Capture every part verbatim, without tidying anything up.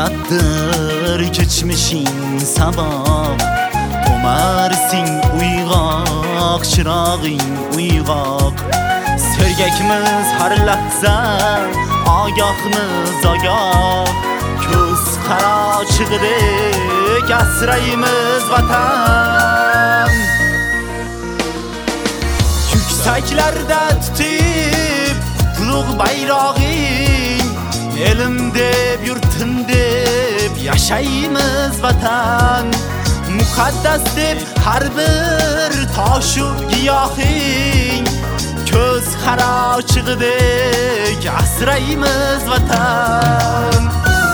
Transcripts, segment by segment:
Uzatdır geçmişin sabah Ömersin uygak, çırağın uygak Sergekimiz her lahza, agahımız agah Köz kara çıgıdık, asrayımız vatan Yükseklerde tutup kutluk bayrağın Elimde yurtundep yaşayımız vatan Mukaddes dep her bir taşu giyahın Köz kara çıgıdık, asrayımız vatan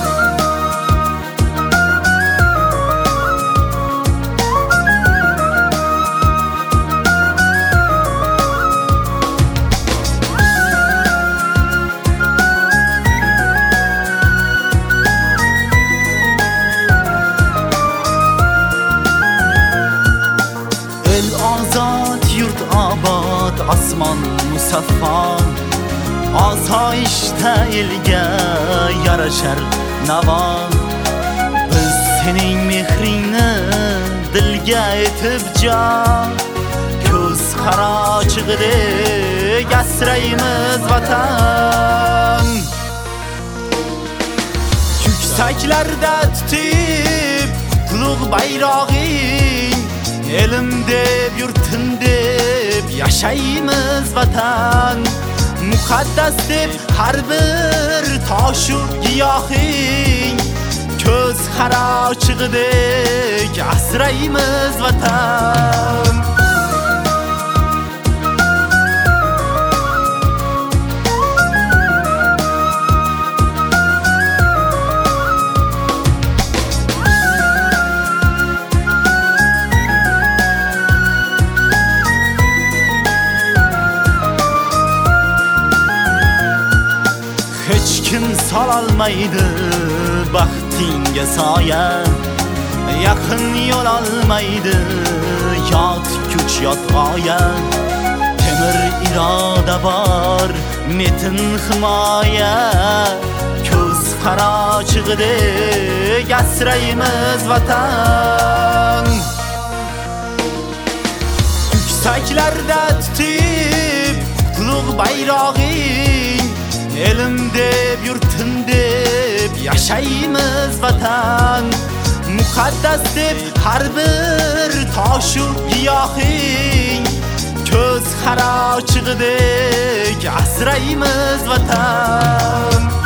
Azat yurt abad, asman musaffa Asayişte elge yaraşar nava Biz senin mehrini dilge etip ca Köz kara çıgıdık, asrayımız vatan Yükseklerde tutup kutluk bayrağın Elimde yurtundep yaşayımız vatan Mukaddes dep her bir taşu giyahın Köz kara çıgıdık, asrayımız vatan Hiç kim salalmaydı baxtinge saye Yakın yol almaydı yat güç yat gaye Temir irade var metin hımaye Köz kara çıgıdık, asrayımız vatan Yükseklerde tutup kutluk bayrağın Elimde yurtundep yaşayımız vatan Mukaddes dep her bir taşu giyahın Köz kara çıgıdık, asrayımız vatan